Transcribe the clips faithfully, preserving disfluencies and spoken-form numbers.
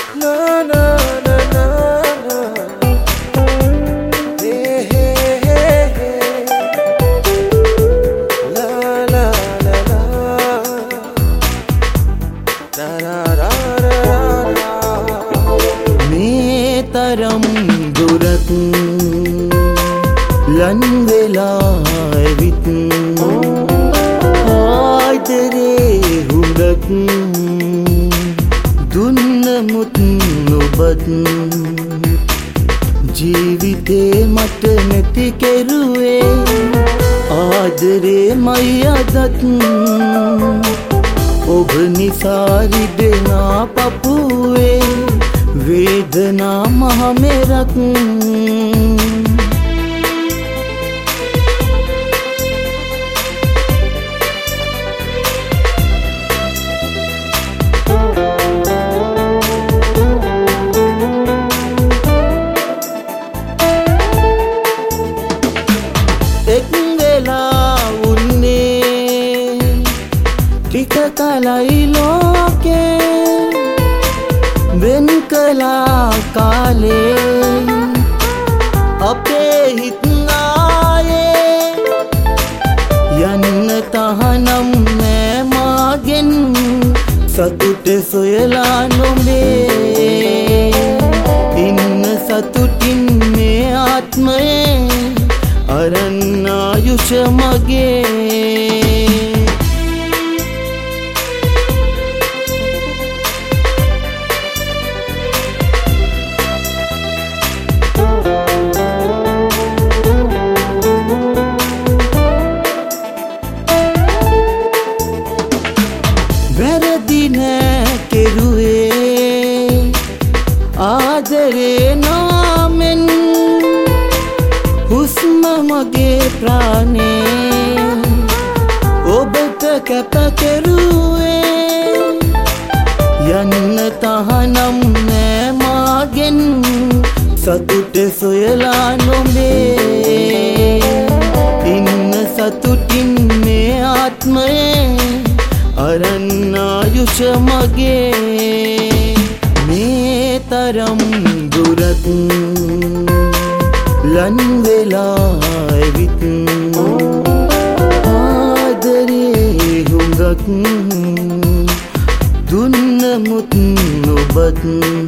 Na na na na na. Hey hey hey hey. La la la la. Da da da da da. Me taram durat lan vela evit aadare hundak දුන්නමුත් නොබත් ජීවිතේ මට නැති කෙරුවේ ආදරේ මයි අදත් ඔබ නිසා රිදෙනා පපුවේ වේදනා මහ මෙරක් ටික කලයි ලෝකේ වෙන් කළා කාලේ අපේ හිත් ආයේ යන්න තහනම් නෑ මාගෙන් සතුට සොයලා නොඹේ ඉන්න සතුටින් මේ ආත්මයේ අරන් ආයුෂ මගේ වැරදි නෑ කෙරුවේ ආදරේ නාමෙන් හුස්ම මගේ ප්‍රාණේ ඔබට කැප කෙරුවේ යන්න තහනම් නෑ මාගෙන් සතුට සොයලා නොඹේ ඉන්න සතුටින් මේ ආත්මයේ අරන් ආයුෂ මගේ මේ තරම් දුරත් ලන් වෙලා එවිත් ආදරේ හුඟක් දුන්නමුත් නොබත්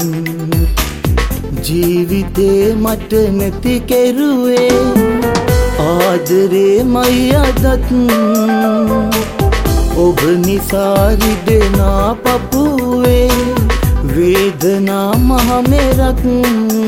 ජීවිතේ මට නැති කෙරුවේ ආදරේ මයි අදත් ඔබ නිසා රිදෙනා පපුවේ වේදනා මහ මෙරක්